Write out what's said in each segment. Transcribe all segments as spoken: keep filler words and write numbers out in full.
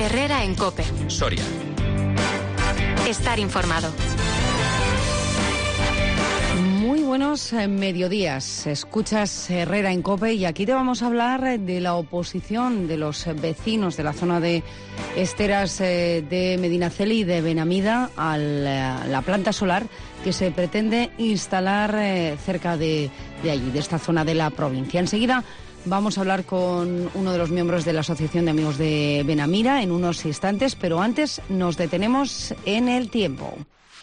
Herrera en COPE. Soria. Estar informado. Muy buenos eh, mediodías. Escuchas Herrera en COPE y aquí te vamos a hablar de la oposición de los vecinos de la zona de esteras eh, de Medinaceli y de Benamida a la, la planta solar que se pretende instalar eh, cerca de, de allí, de esta zona de la provincia. Enseguida vamos a hablar con uno de los miembros de la Asociación de Amigos de Benamira en unos instantes, pero antes nos detenemos en el tiempo.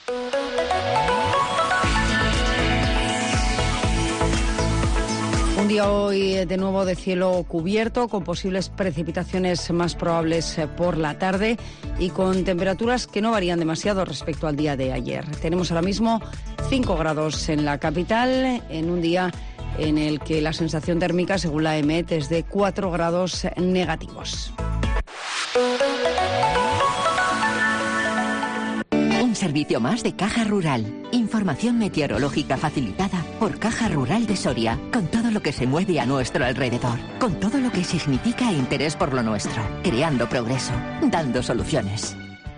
Un día hoy de nuevo de cielo cubierto, con posibles precipitaciones más probables por la tarde y con temperaturas que no varían demasiado respecto al día de ayer. Tenemos ahora mismo cinco grados en la capital, en un día en el que la sensación térmica, según la EMET, es de cuatro grados negativos. Un servicio más de Caja Rural. Información meteorológica facilitada por Caja Rural de Soria, con todo lo que se mueve a nuestro alrededor, con todo lo que significa interés por lo nuestro, creando progreso, dando soluciones.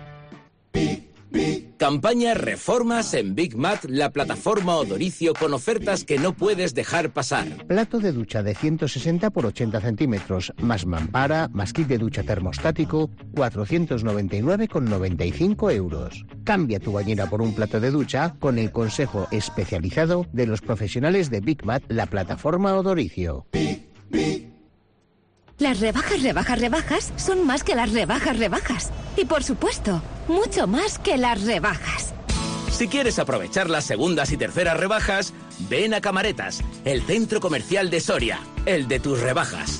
Campaña Reformas en Big Mat, la plataforma Odoricio con ofertas que no puedes dejar pasar. Plato de ducha de ciento sesenta por ochenta centímetros, más mampara, más kit de ducha termostático, cuatrocientos noventa y nueve con noventa y cinco euros. Cambia tu bañera por un plato de ducha con el consejo especializado de los profesionales de Big Mat, la plataforma Odoricio. Las rebajas, rebajas, rebajas son más que las rebajas, rebajas. Y por supuesto, mucho más que las rebajas. Si quieres aprovechar las segundas y terceras rebajas, ven a Camaretas, el centro comercial de Soria, el de tus rebajas.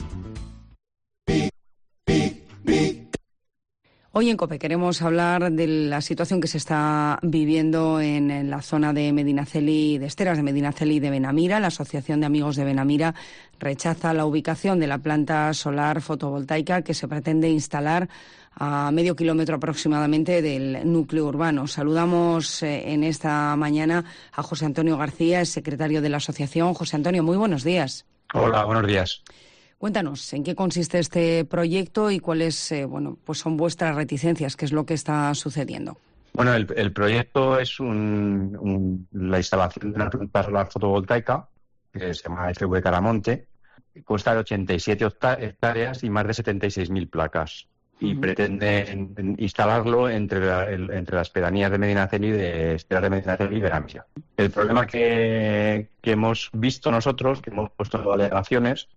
Hoy en COPE queremos hablar de la situación que se está viviendo en, en la zona de Medinaceli, de esteras de Medinaceli y de Benamira. La Asociación de Amigos de Benamira rechaza la ubicación de la planta solar fotovoltaica que se pretende instalar a medio kilómetro aproximadamente del núcleo urbano. Saludamos eh, en esta mañana a José Antonio García, es secretario de la asociación. José Antonio, muy buenos días. Hola, buenos días. Cuéntanos, ¿en qué consiste este proyecto y cuáles eh, bueno, pues son vuestras reticencias? ¿Qué es lo que está sucediendo? Bueno, el, el proyecto es un, un, la instalación de una planta solar fotovoltaica que se llama F V Caramonte. Consta de ochenta y siete hectáreas y más de setenta y seis mil placas. Y uh-huh. pretende instalarlo entre, la, el, entre las pedanías de Medinaceli, de Esteras de Medinaceli y Benamira. El problema que, que hemos visto nosotros, que hemos puesto en alegaciones,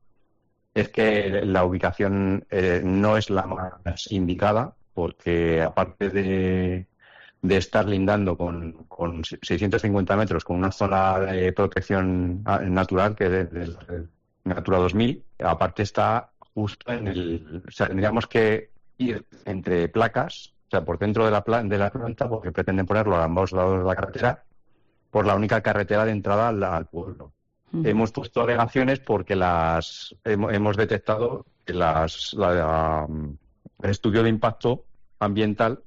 es que la ubicación eh, no es la más indicada, porque aparte de, de estar lindando con, con seiscientos cincuenta metros con una zona de protección natural, que es de, de Natura dos mil, aparte está justo en el... O sea, tendríamos que ir entre placas, o sea, por dentro de la, pla- de la planta, porque pretenden ponerlo a ambos lados de la carretera, por la única carretera de entrada al, al pueblo. Uh-huh. Hemos puesto alegaciones porque las hemos, hemos detectado que las, la, la, el estudio de impacto ambiental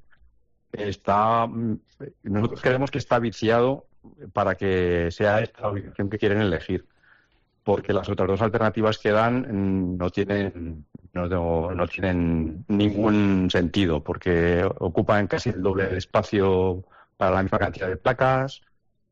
está... Nosotros creemos que está viciado para que sea esta la ubicación que quieren elegir, porque las otras dos alternativas que dan no tienen no, no, no tienen ningún sentido, porque ocupan casi el doble de espacio para la misma cantidad de placas.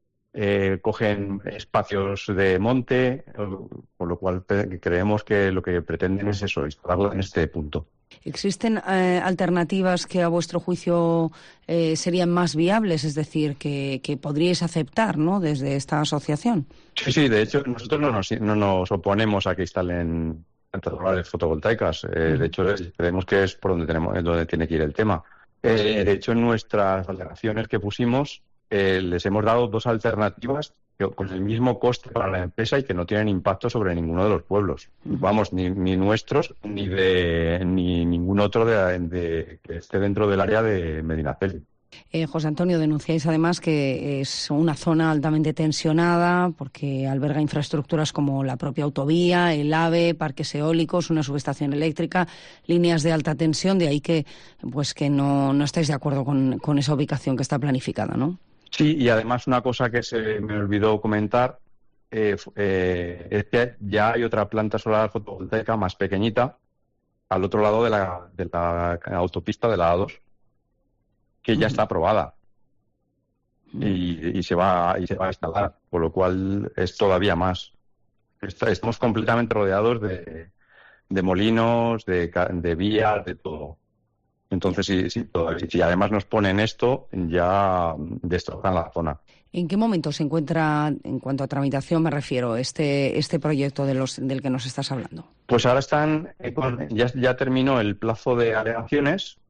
Eh, cogen espacios de monte, por lo cual pe- creemos que lo que pretenden es eso, instalarla en este punto. ¿Existen eh, alternativas que a vuestro juicio eh, serían más viables, es decir, que, que podríais aceptar, ¿no?, desde esta asociación? Sí, sí, de hecho nosotros no nos, no nos oponemos a que instalen plantas solares fotovoltaicas. Eh, de hecho, creemos que es por donde tenemos, es donde tiene que ir el tema. Eh, de hecho, en nuestras alegaciones que pusimos, Eh, les hemos dado dos alternativas que, con el mismo coste para la empresa y que no tienen impacto sobre ninguno de los pueblos. Vamos, ni, ni nuestros ni de ni ningún otro de, de, que esté dentro del área de Medinaceli. Eh, José Antonio, denunciáis además que es una zona altamente tensionada porque alberga infraestructuras como la propia autovía, el AVE, parques eólicos, una subestación eléctrica, líneas de alta tensión, de ahí que pues que no, no estáis de acuerdo con, con esa ubicación que está planificada, ¿no? Sí, y además una cosa que se me olvidó comentar eh, eh, es que ya hay otra planta solar fotovoltaica más pequeñita al otro lado de la, de la autopista de la A dos, que ya está aprobada y, y se va y se va a instalar, por lo cual es todavía más. Está, estamos completamente rodeados de, de molinos, de, de vías, de todo. Entonces, si, si, si además nos ponen esto, ya destrozan la zona. ¿En qué momento se encuentra, en cuanto a tramitación me refiero, este este proyecto de los del que nos estás hablando? Pues ahora están, ya, ya terminó el plazo de alegaciones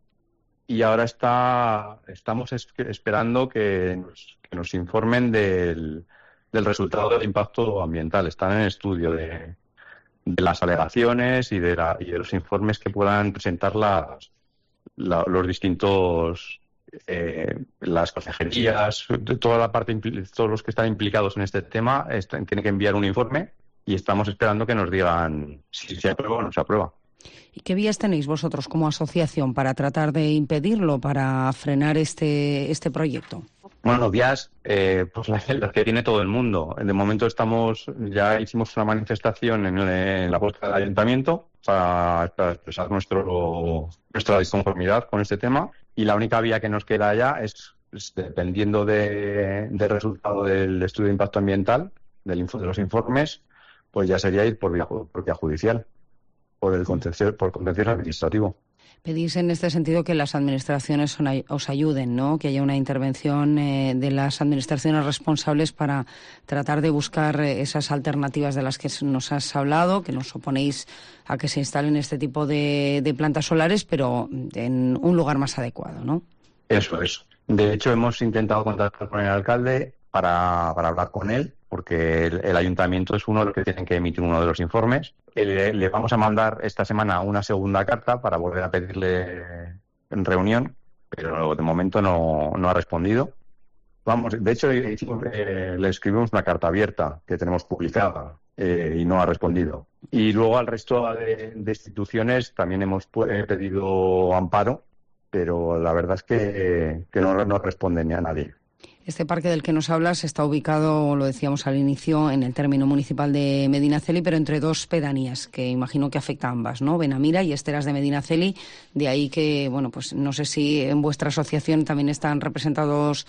y ahora está estamos es, esperando que nos, que nos informen del, del resultado del impacto ambiental. Están en estudio de, de las alegaciones y de, la, y de los informes que puedan presentar las, la, los distintos... Eh, las consejerías, toda la parte, todos los que están implicados en este tema están, tienen que enviar un informe y estamos esperando que nos digan si se aprueba o no se aprueba. ¿Y qué vías tenéis vosotros como asociación para tratar de impedirlo, para frenar este este proyecto? Bueno, vías, eh, pues las, las que tiene todo el mundo. De momento estamos, ya hicimos una manifestación en, en la puerta del ayuntamiento para, para expresar nuestro nuestra disconformidad con este tema. Y la única vía que nos queda ya es, es dependiendo de, del resultado del estudio de impacto ambiental, del info, de los informes, pues ya sería ir por vía, por vía judicial, por el contencioso, por contencioso administrativo. Pedís en este sentido que las administraciones os ayuden, ¿no? Que haya una intervención eh, de las administraciones responsables para tratar de buscar esas alternativas de las que nos has hablado, que nos oponéis a que se instalen este tipo de, de plantas solares, pero en un lugar más adecuado, ¿no? Eso es. De hecho, hemos intentado contactar con el alcalde para, para hablar con él, porque el, el ayuntamiento es uno de los que tienen que emitir uno de los informes. Le, le vamos a mandar esta semana una segunda carta para volver a pedirle en reunión, pero de momento no, no ha respondido. Vamos, de hecho, eh, le escribimos una carta abierta que tenemos publicada eh, y no ha respondido. Y luego al resto de, de instituciones también hemos eh, pedido amparo, pero la verdad es que, que no, no responden ni a nadie. Este parque del que nos hablas está ubicado, lo decíamos al inicio, en el término municipal de Medinaceli, pero entre dos pedanías, que imagino que afecta a ambas, ¿no? Benamira y Esteras de Medinaceli. De ahí que, bueno, pues no sé si en vuestra asociación también están representados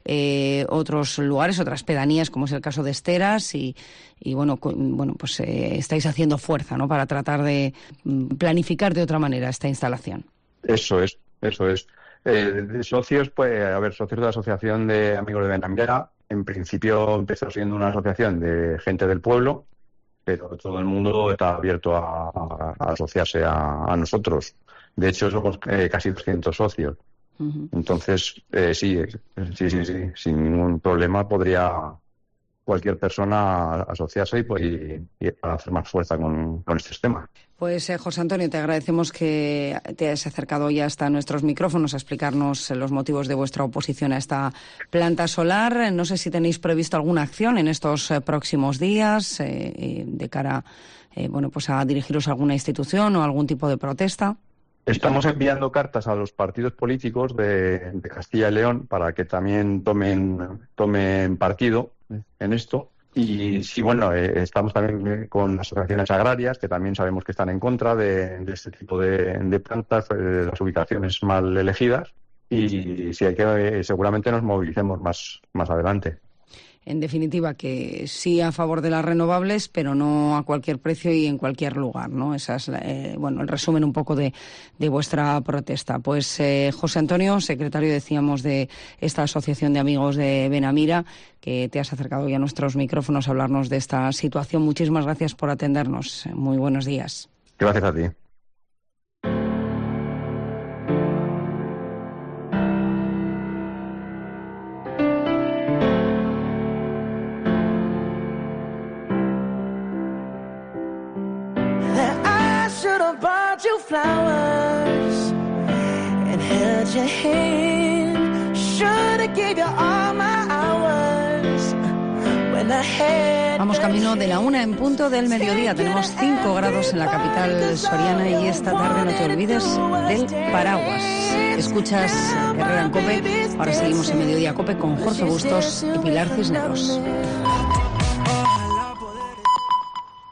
eh, otros lugares, otras pedanías, como es el caso de Esteras, y, y bueno, bueno, pues eh, estáis haciendo fuerza, ¿no?, para tratar de planificar de otra manera esta instalación. Eso es, eso es. Eh, de socios, pues, a ver, socios de la Asociación de Amigos de Benamira, en principio empezó siendo una asociación de gente del pueblo, pero todo el mundo está abierto a, a, a asociarse a, a nosotros. De hecho, somos eh, casi doscientos socios. Uh-huh. Entonces, eh, sí, sí, sí, sí, sin ningún problema podría cualquier persona asociarse y, pues, y, y para hacer más fuerza con, con estos temas. Pues eh, José Antonio, te agradecemos que te hayas acercado ya hasta nuestros micrófonos a explicarnos los motivos de vuestra oposición a esta planta solar. No sé si tenéis previsto alguna acción en estos eh, próximos días eh, de cara eh, bueno, pues a dirigiros a alguna institución o algún tipo de protesta. Estamos enviando cartas a los partidos políticos de, de Castilla y León para que también tomen, tomen partido en esto. Y sí, bueno, eh, estamos también con las asociaciones agrarias, que también sabemos que están en contra de, de este tipo de, de plantas, de las ubicaciones mal elegidas. Y sí, hay que, eh, seguramente nos movilicemos más, más adelante. En definitiva, que sí a favor de las renovables, pero no a cualquier precio y en cualquier lugar, ¿no? Esa es, eh, bueno, el resumen un poco de, de vuestra protesta. Pues eh, José Antonio, secretario, decíamos, de esta Asociación de Amigos de Benamira, que te has acercado ya a nuestros micrófonos a hablarnos de esta situación. Muchísimas gracias por atendernos. Muy buenos días. Gracias a ti. You flowers and held your hand. Should have gave you all my hours when I had. Vamos camino de la una en punto del mediodía. Tenemos cinco grados en la capital soriana y esta tarde no te olvides del paraguas. Escuchas Herrera en COPE. Ahora seguimos en Mediodía COPE con Jorge Bustos y Pilar Cisneros.